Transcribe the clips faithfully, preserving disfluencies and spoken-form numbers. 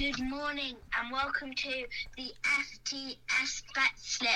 Good morning and welcome to the S T S Bet Slip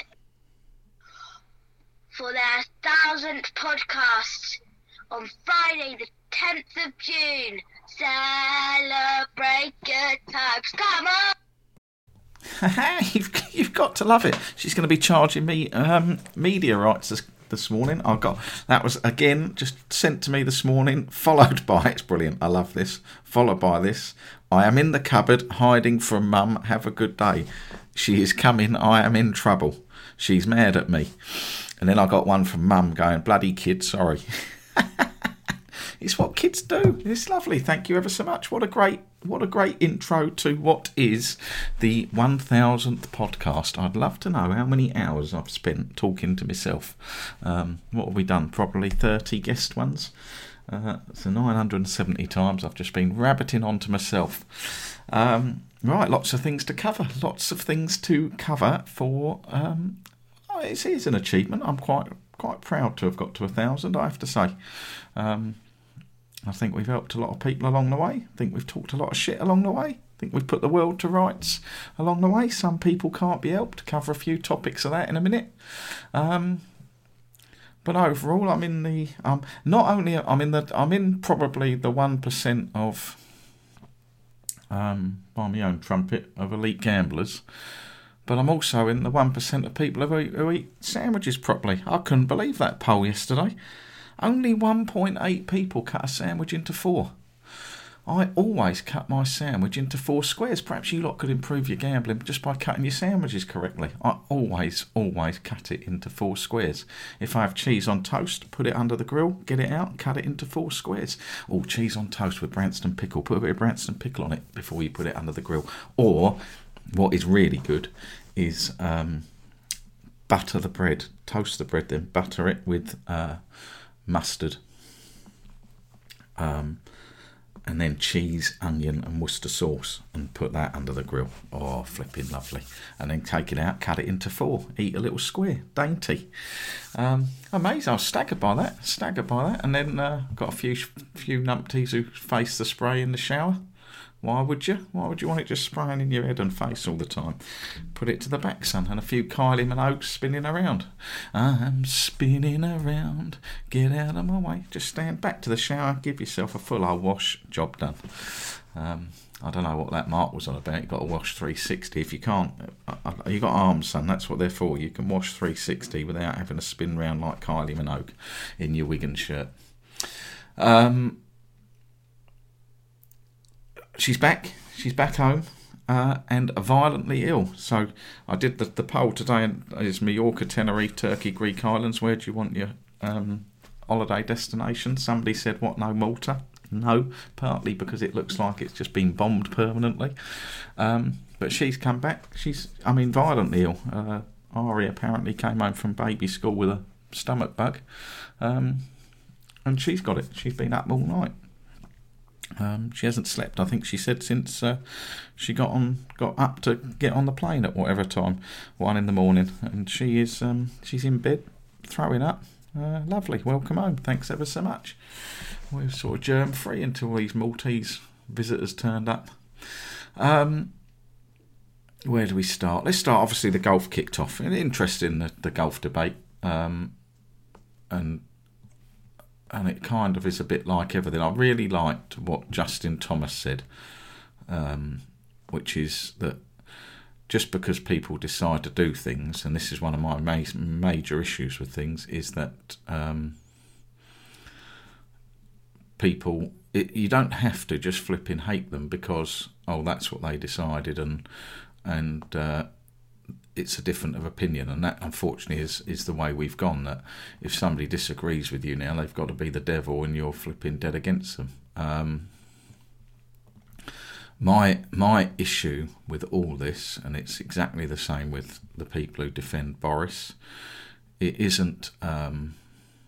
for their thousandth podcast on Friday the tenth of June. Celebrate good times. Come on! you've, you've got to love it. She's going to be charging me um, media rights this, this morning. I got that was again just sent to me this morning, followed by it's brilliant. I love this. Followed by this. I am in the cupboard hiding from Mum. Have a good day. She is coming. I am in trouble. She's mad at me. And then I got one from Mum going, bloody kid, sorry. It's what kids do. It's lovely. Thank you ever so much. What a great, what a great intro to what is the one thousandth podcast. I'd love to know how many hours I've spent talking to myself. Um, what have we done? Probably thirty guest ones. Uh, so nine hundred seventy times I've just been rabbiting on to myself. Um, right, lots of things to cover. Lots of things to cover for... Um, oh, it is an achievement. I'm quite quite proud to have got to a thousand, I have to say. Um, I think we've helped a lot of people along the way. I think we've talked a lot of shit along the way. I think we've put the world to rights along the way. Some people can't be helped. Cover a few topics of that in a minute. Um... But overall, I'm in the um. Not only I'm in the I'm in probably the one percent of um by my own trumpet of elite gamblers, but I'm also in the one percent of people who eat, who eat sandwiches properly. I couldn't believe that poll yesterday. Only one point eight people cut a sandwich into four. I always cut my sandwich into four squares. Perhaps you lot could improve your gambling just by cutting your sandwiches correctly. I always, always cut it into four squares. If I have cheese on toast, put it under the grill, get it out, cut it into four squares. Oh, cheese on toast with Branston pickle. Put a bit of Branston pickle on it before you put it under the grill. Or, what is really good is um, butter the bread. Toast the bread, then butter it with uh, mustard. Um... And then cheese, onion and Worcester sauce and put that under the grill. Oh, flipping lovely. And then take it out, cut it into four. Eat a little square. Dainty. Um, amazing. I was staggered by that. Staggered by that. And then uh, got a few few numpties who face the spray in the shower. Why would you? Why would you want it just spraying in your head and face all the time? Put it to the back, son. And a few Kylie Minogue spinning around. I'm spinning around. Get out of my way. Just stand back to the shower. Give yourself a full old wash. Job done. Um, I don't know what that mark was on about. You've got to wash three sixty. If you can't, you've got arms, son. That's what they're for. You can wash three sixty without having to spin round like Kylie Minogue in your Wigan shirt. Um... She's back. She's back home uh, and violently ill. So I did the, the poll today, and it's Mallorca, Tenerife, Turkey, Greek Islands. Where do you want your um, holiday destination? Somebody said, what, no, Malta? No, partly because it looks like it's just been bombed permanently. Um, but she's come back. She's, I mean, violently ill. Uh, Ari apparently came home from baby school with a stomach bug. Um, and she's got it. She's been up all night. Um, she hasn't slept, I think she said, since uh, she got on, got up to get on the plane at whatever time, one in the morning, and she is, um, she's in bed, throwing up. Uh, lovely, welcome home, thanks ever so much. We're sort of germ free until these Maltese visitors turned up. Um, where do we start? Let's start. Obviously, the golf kicked off. Interesting, the, the golf debate, um, and. And it kind of is a bit like everything. I really liked what Justin Thomas said, um, which is that just because people decide to do things, and this is one of my ma- major issues with things, is that um, people, it, you don't have to just flipping hate them because, oh, that's what they decided, and and uh, it's a different of opinion, and that unfortunately is, is the way we've gone, that if somebody disagrees with you now, they've got to be the devil and you're flipping dead against them. Um, my my issue with all this, and it's exactly the same with the people who defend Boris, it isn't um,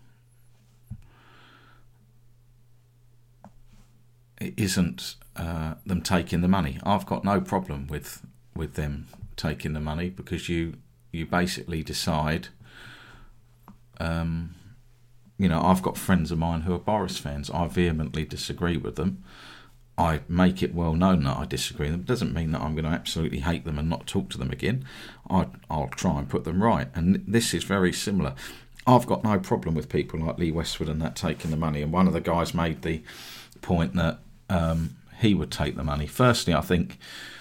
it isn't uh, them taking the money. I've got no problem with with them taking the money, because you you basically decide, um, you know, I've got friends of mine who are Boris fans. I vehemently disagree with them. I make it well known that I disagree with them. It doesn't mean that I'm going to absolutely hate them and not talk to them again. I, I'll try and put them right. And this is very similar. I've got no problem with people like Lee Westwood and that taking the money. And one of the guys made the point that um, he would take the money. Firstly, I think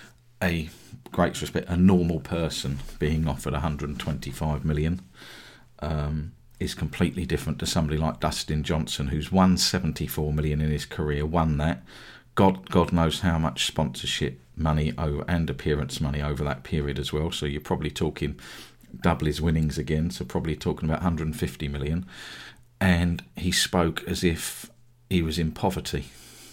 a great respect, a normal person being offered one hundred twenty-five million um, is completely different to somebody like Dustin Johnson, who's won seventy-four million in his career, won that. God, God knows how much sponsorship money over, and appearance money over that period as well. So you're probably talking double his winnings again. So probably talking about one hundred fifty million. And he spoke as if he was in poverty.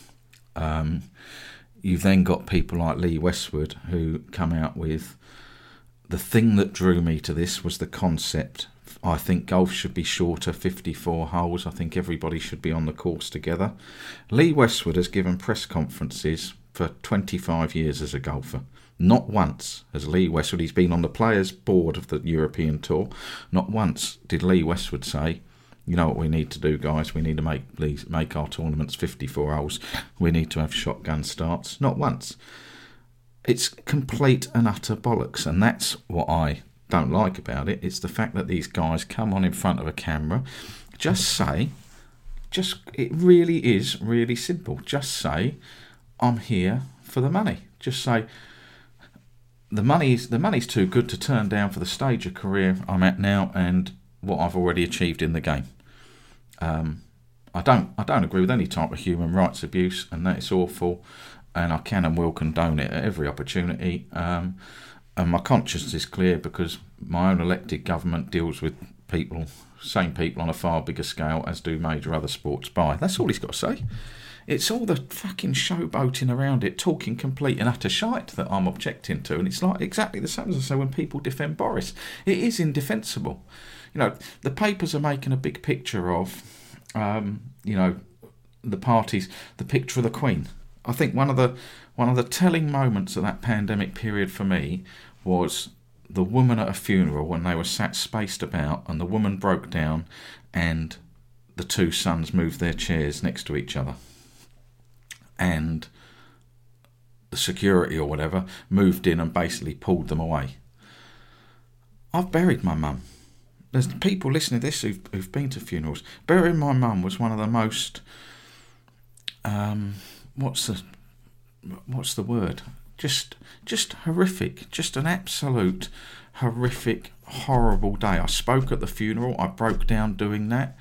Um, you've then got people like Lee Westwood who come out with the thing that drew me to this was the concept. I think golf should be shorter, fifty-four holes. I think everybody should be on the course together. Lee Westwood has given press conferences for twenty-five years as a golfer. Not once has Lee Westwood, he's been on the players' board of the European Tour, not once did Lee Westwood say, you know what we need to do, guys, we need to make these, make our tournaments fifty-four holes. We need to have shotgun starts. Not once. It's complete and utter bollocks, and that's what I don't like about it. It's the fact that these guys come on in front of a camera, just say, just it really is really simple. Just say, I'm here for the money. Just say, the money's the money's too good to turn down for the stage of career I'm at now and what I've already achieved in the game. Um, I don't I don't agree with any type of human rights abuse, and that is awful, and I can and will condone it at every opportunity. Um, And my conscience is clear because my own elected government deals with people, same people on a far bigger scale as do major other sports by. That's all he's got to say. It's all the fucking showboating around it, talking complete and utter shite that I'm objecting to. And it's like exactly the same as I say when people defend Boris. It is indefensible. You know, the papers are making a big picture of, um, you know, the parties, the picture of the Queen. I think one of the one of the telling moments of that pandemic period for me was the woman at a funeral when they were sat spaced about and the woman broke down and the two sons moved their chairs next to each other. And the security or whatever moved in and basically pulled them away. I've buried my mum. There's people listening to this who've, who've been to funerals. Burying my mum was one of the most... Um, what's the... What's the word? Just, just horrific. Just an absolute horrific, horrible day. I spoke at the funeral. I broke down doing that.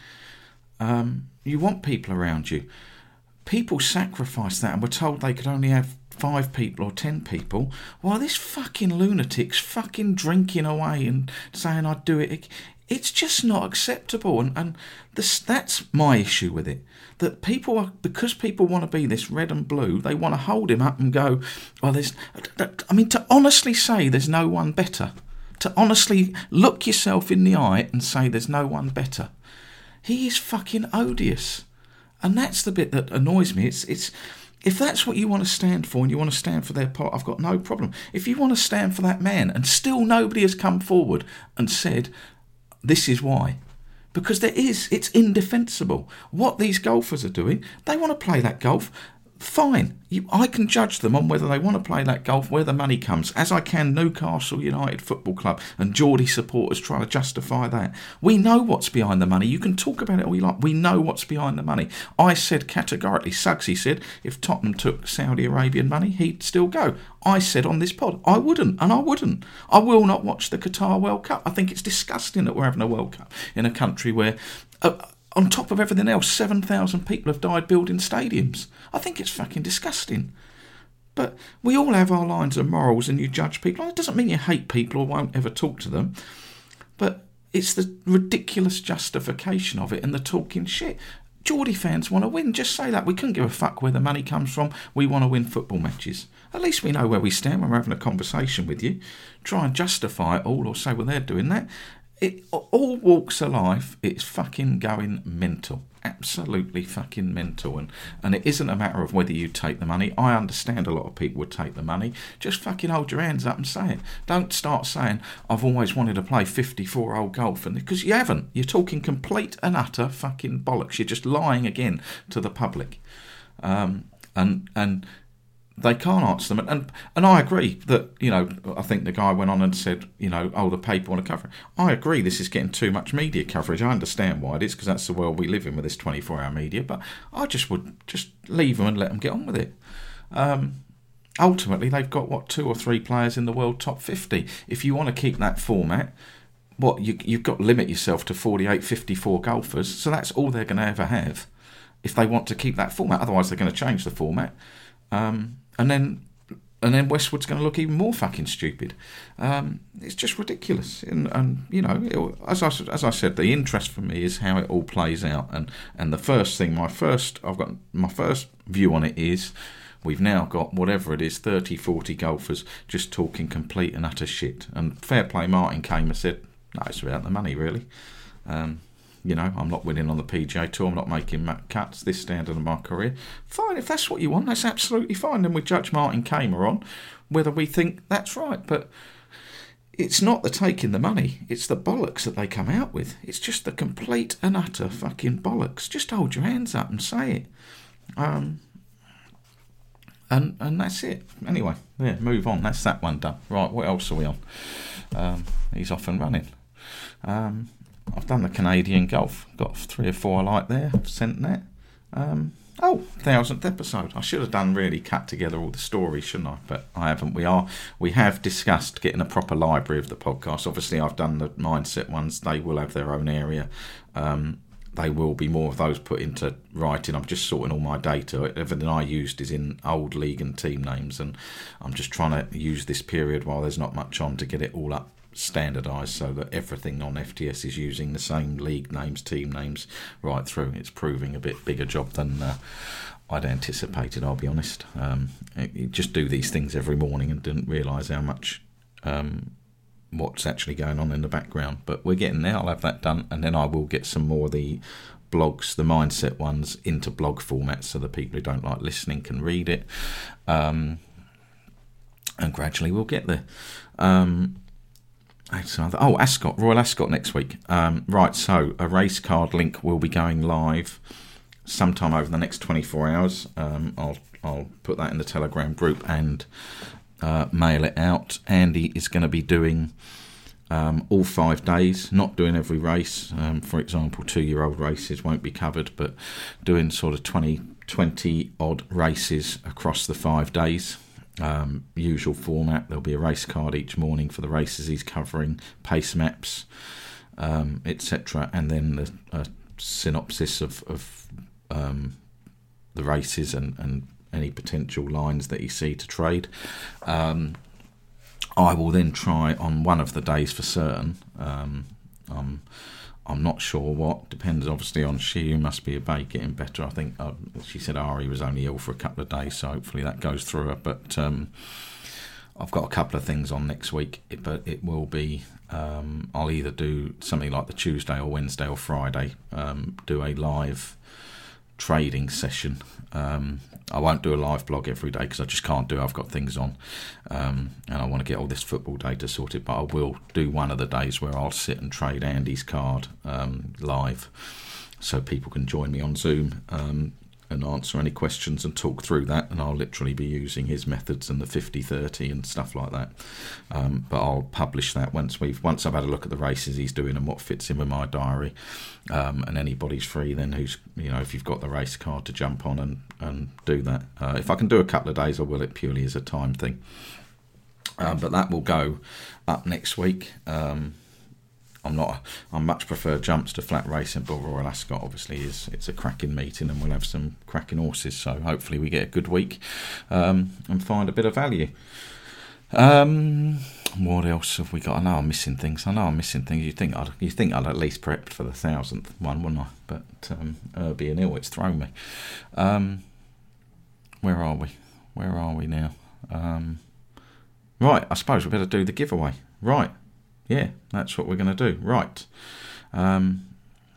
Um, you want people around you. People sacrificed that and were told they could only have five people or ten people, while this fucking lunatic's fucking drinking away and saying I'd do it. It's just not acceptable, and, and this, that's my issue with it. That people are, because people want to be this red and blue, they want to hold him up and go, well, there's, I mean, to honestly say there's no one better, to honestly look yourself in the eye and say there's no one better. He is fucking odious. And that's the bit that annoys me. It's it's if that's what you want to stand for and you want to stand for their part, I've got no problem. If you want to stand for that man and still nobody has come forward and said, this is why. Because there is, it's indefensible. What these golfers are doing, they want to play that golf. Fine. You, I can judge them on whether they want to play that golf, where the money comes, as I can Newcastle United Football Club and Geordie supporters try to justify that. We know what's behind the money. You can talk about it all you like. We know what's behind the money. I said categorically, Suggsy said, if Tottenham took Saudi Arabian money, he'd still go. I said on this pod, I wouldn't, and I wouldn't. I will not watch the Qatar World Cup. I think it's disgusting that we're having a World Cup in a country where... Uh, on top of everything else, seven thousand people have died building stadiums. I think it's fucking disgusting. But we all have our lines of morals, and you judge people. It doesn't mean you hate people or won't ever talk to them. But it's the ridiculous justification of it and the talking shit. Geordie fans want to win. Just say that. We couldn't give a fuck where the money comes from. We want to win football matches. At least we know where we stand when we're having a conversation with you. Try and justify it all or say, well, they're doing that. It, all walks of life, it's fucking going mental. Absolutely fucking mental. And, and it isn't a matter of whether you take the money. I understand a lot of people would take the money. Just fucking hold your hands up and say it. Don't start saying, I've always wanted to play fifty-four hole golf. And because you haven't. You're talking complete and utter fucking bollocks. You're just lying again to the public. Um, and and they can't answer them. And, and and I agree that, you know, I think the guy went on and said, you know, oh, the paper want to cover it. I agree this is getting too much media coverage. I understand why it is, because that's the world we live in with this twenty-four hour media. But I just would just leave them and let them get on with it. Um, ultimately, they've got, what, two or three players in the world top fifty. If you want to keep that format, what you, you've got to limit yourself to forty-eight, fifty-four golfers. So that's all they're going to ever have if they want to keep that format. Otherwise, they're going to change the format. Um, and then and then Westwood's going to look even more fucking stupid. Um, it's just ridiculous. And, and you know, it, as I as I said, the interest for me is how it all plays out. And, and the first thing, my first, I've got my first view on it is we've now got whatever it is, thirty, forty golfers just talking complete and utter shit. And fair play, Martin came and said, no, it's about the money, really. Um, You know, I'm not winning on the P G A Tour. I'm not making cuts. This standard of my career. Fine, if that's what you want, that's absolutely fine. Then we judge Martin Kamer on whether we think that's right. But it's not the taking the money. It's the bollocks that they come out with. It's just the complete and utter fucking bollocks. Just hold your hands up and say it. Um, and and that's it. Anyway, yeah, move on. That's that one done. Right, what else are we on? Um, he's off and running. Um... I've done the Canadian golf. Got three or four I like there. I've sent that. Um, oh, thousandth episode. I should have done really cut together all the stories, shouldn't I? But I haven't. We are. We have discussed getting a proper library of the podcast. Obviously, I've done the mindset ones. They will have their own area. Um, they will be more of those put into writing. I'm just sorting all my data. Everything I used is in old league and team names, and I'm just trying to use this period while there's not much on to get it all up standardised so that everything on F T S is using the same league names, team names right through. It's proving a bit bigger job than uh, I'd anticipated, I'll be honest. Um, you just do these things every morning and didn't realise how much um, what's actually going on in the background. But we're getting there. I'll have that done, and then I will get some more of the blogs, the mindset ones, into blog format so the people who don't like listening can read it. Um, and gradually we'll get there. Um, Oh, Ascot, Royal Ascot next week. Um, right, so a race card link will be going live sometime over the next twenty-four hours. Um, I'll I'll put that in the Telegram group and uh, mail it out. Andy is going to be doing um, all five days, not doing every race. Um, for example, two-year-old races won't be covered, but doing sort of twenty, twenty-odd races across the five days. Um, usual format. There'll be a race card each morning for the races he's covering, pace maps, um, et cetera, and then the, a synopsis of, of um, the races and, and any potential lines that you see to trade. Um, I will then try on one of the days for certain. Um, I'm, I'm not sure what. Depends obviously on she, who must be a babe, getting better. I think uh, she said Ari was only ill for a couple of days, so hopefully that goes through her. But um, I've got a couple of things on next week, but it will be, um, I'll either do something like the Tuesday or Wednesday or Friday, um, do a live trading session. Um, I won't do a live blog every day because I just can't do it. I've got things on, um, and I want to get all this football data sorted. But I will do one of the days where I'll sit and trade Andy's card um, live, so people can join me on Zoom um, and answer any questions and talk through that. And I'll literally be using his methods and the fifty thirty and stuff like that. Um, but I'll publish that once we've once I've had a look at the races he's doing and what fits in with my diary. Um, and anybody's free then who's, you know, if you've got the race card, to jump on and, and do that. Uh, if I can do a couple of days, I will. It purely as a time thing. Um, but that will go up next week. Um, I'm not. I much prefer jumps to flat racing, but Royal Ascot obviously is. It's a cracking meeting, and we'll have some cracking horses. So hopefully we get a good week um, and find a bit of value. Um, what else have we got? I know I'm missing things. I know I'm missing things. You think I'd, you think I'd at least prepped for the thousandth one, wouldn't I? But um, uh, being ill, it's thrown me. Um, where are we? Where are we now? Um, right, I suppose we better do the giveaway. Right, yeah, that's what we're going to do. Right, um,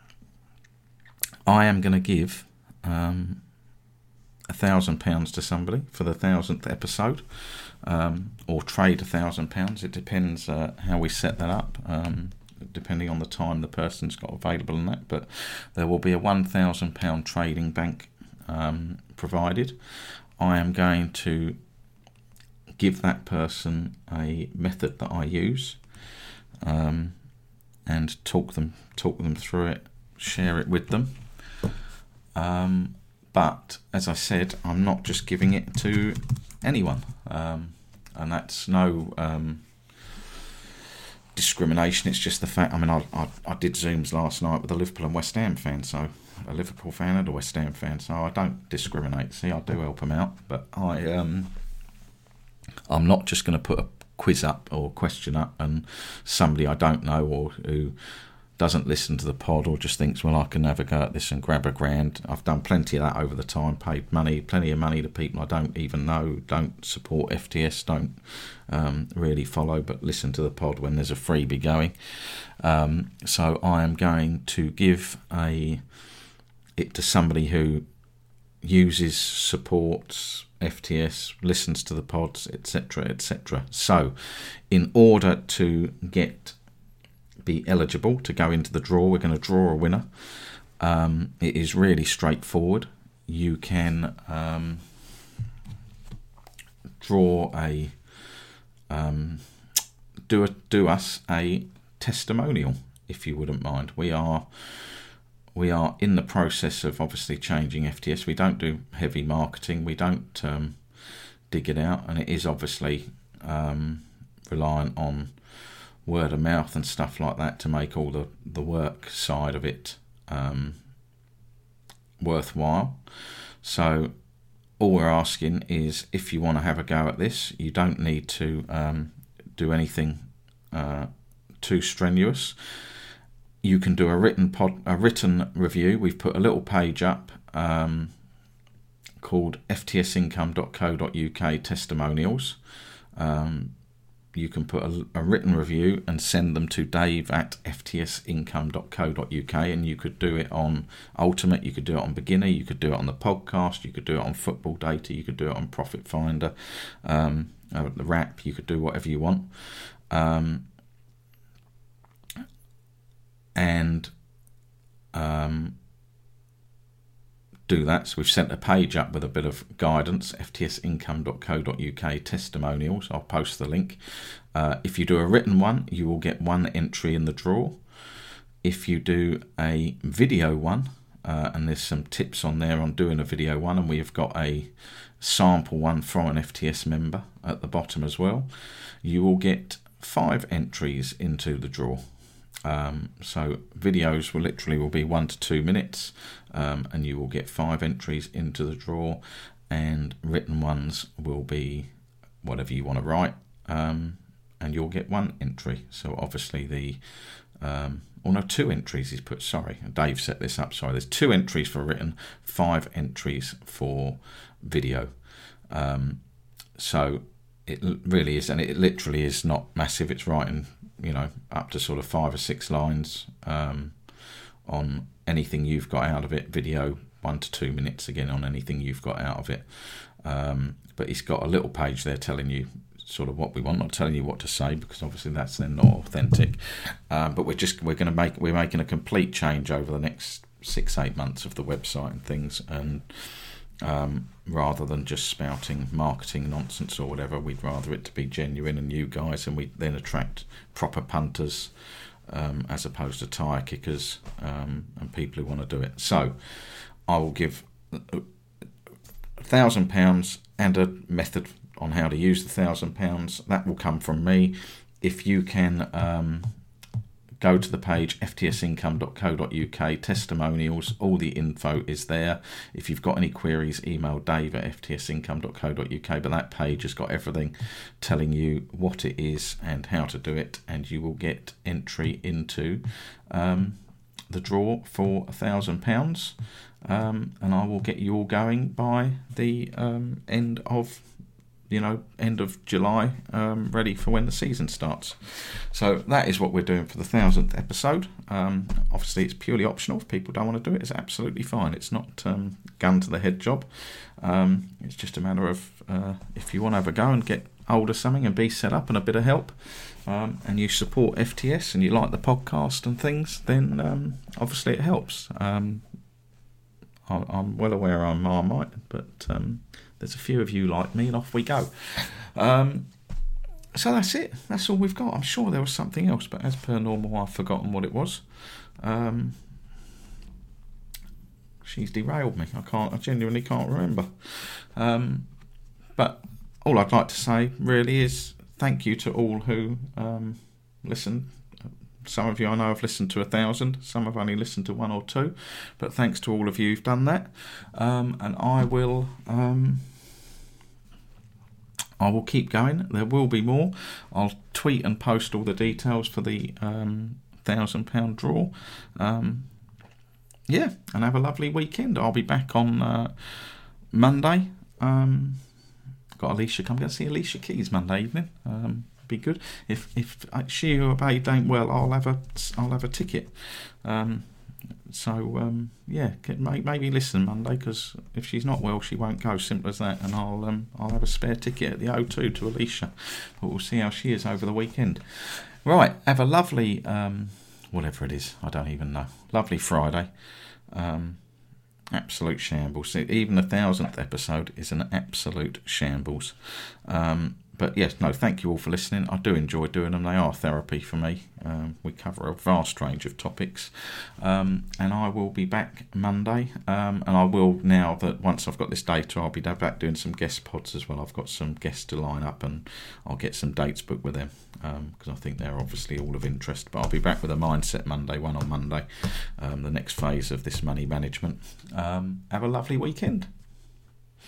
I am going to give um, a thousand pounds to somebody for the thousandth episode. Um, or trade a thousand pounds. It depends uh, how we set that up, um, depending on the time the person's got available and that. But there will be a one thousand pound trading bank um, provided. I am going to give that person a method that I use, um, and talk them talk them through it, share it with them. Um, but as I said, I'm not just giving it to anyone, um, and that's no um, discrimination. It's just the fact. I mean, I, I I did Zooms last night with a Liverpool and West Ham fan, so a Liverpool fan and a West Ham fan. So I don't discriminate. See, I do help them out, but I um I'm not just going to put a quiz up or question up and somebody I don't know or who doesn't listen to the pod or just thinks, well, I can have a go at this and grab a grand. I've done plenty of that over the time, paid money, plenty of money to people I don't even know, don't support F T S, don't um, really follow, but listen to the pod when there's a freebie going. Um, so I am going to give a it to somebody who uses, supports F T S, listens to the pods, et cetera, et cetera. So, in order to get be eligible to go into the draw, we're going to draw a winner. Um, it is really straightforward. You can um, draw a um, do a do us a testimonial, if you wouldn't mind. We are. We are in the process of obviously changing F T S. We don't do heavy marketing. We don't um, dig it out. And it is obviously um, reliant on word of mouth and stuff like that to make all the, the work side of it um, worthwhile. So all we're asking is, if you want to have a go at this, you don't need to um, do anything uh, too strenuous. You can do a written pod, a written review. We've put a little page up um, called f t s income dot co dot u k testimonials. Um, you can put a, a written review and send them to Dave at f t s income dot co dot u k, and you could do it on Ultimate, you could do it on Beginner, you could do it on the podcast, you could do it on Football Data, you could do it on Profit Finder, um, uh, the Wrap. You could do whatever you want. Um, and um, do that. So we've sent a page up with a bit of guidance, f t s income dot co dot u k testimonials. I'll post the link. Uh, if you do a written one, you will get one entry in the draw. If you do a video one, uh, and there's some tips on there on doing a video one, and we've got a sample one from an F T S member at the bottom as well, you will get five entries into the draw. Um, so videos will literally will be one to two minutes, um, and you will get five entries into the draw, and written ones will be whatever you want to write, um, and you'll get one entry. So obviously the um, or no, two entries he's put, sorry, Dave set this up, sorry, there's two entries for written, five entries for video. Um, so it really is, and it literally is not massive. It's writing, you know, up to sort of five or six lines um, on anything you've got out of it. Video, one to two minutes again on anything you've got out of it. Um, but he's got a little page there telling you sort of what we want, not telling you what to say, because obviously that's then not authentic. Um, but we're just we're going to make we're making a complete change over the next six eight months of the website and things, and um, rather than just spouting marketing nonsense or whatever, we'd rather it to be genuine and you guys, and we then attract proper punters um, as opposed to tyre kickers um, and people who want to do it. So I will give a thousand pounds and a method on how to use the thousand pounds. That will come from me. If you can um, go to the page f t s income dot co dot u k testimonials, all the info is there. If you've got any queries, email Dave at f t s income dot co dot u k, but that page has got everything telling you what it is and how to do it, and you will get entry into um, the draw for a thousand pounds, um, and I will get you all going by the um, end of you know, end of July, um, ready for when the season starts. So that is what we're doing for the thousandth episode. Um, obviously, it's purely optional. If people don't want to do it, it's absolutely fine. It's not um, gun to the head job. Um, it's just a matter of uh, if you want to have a go and get hold of something and be set up and a bit of help, um, and you support F T S and you like the podcast and things, then um, obviously it helps. Um, I, I'm well aware I'm Marmite, but um, there's a few of you like me, and off we go. Um, so that's it. That's all we've got. I'm sure there was something else, but as per normal, I've forgotten what it was. Um, she's derailed me. I can't. I genuinely can't remember. Um, but all I'd like to say really is thank you to all who um, listened. Some of you I know have listened to a thousand. Some have only listened to one or two. But thanks to all of you who've done that. Um, and I will. Um, I will keep going. There will be more. I'll tweet and post all the details for the um, thousand pound draw. Um, yeah, and have a lovely weekend. I'll be back on uh, Monday. Um, got Alicia coming. Go see Alicia Keys Monday evening. Um, be good. If if she or Babe ain't well, I'll have a I'll have a ticket. Um, So, um, yeah, maybe listen Monday, because if she's not well, she won't go, simple as that, and I'll um, I'll have a spare ticket at the O two to Alicia, but we'll see how she is over the weekend. Right, have a lovely, um, whatever it is, I don't even know, lovely Friday. Um, absolute shambles. Even the thousandth episode is an absolute shambles. Um, But yes, no, thank you all for listening. I do enjoy doing them. They are therapy for me. Um, we cover a vast range of topics. Um, and I will be back Monday. Um, and I will, now that once I've got this data, I'll be back doing some guest pods as well. I've got some guests to line up, and I'll get some dates booked with them, because um, I think they're obviously all of interest. But I'll be back with a Mindset Monday, one on Monday, um, the next phase of this money management. Um, have a lovely weekend.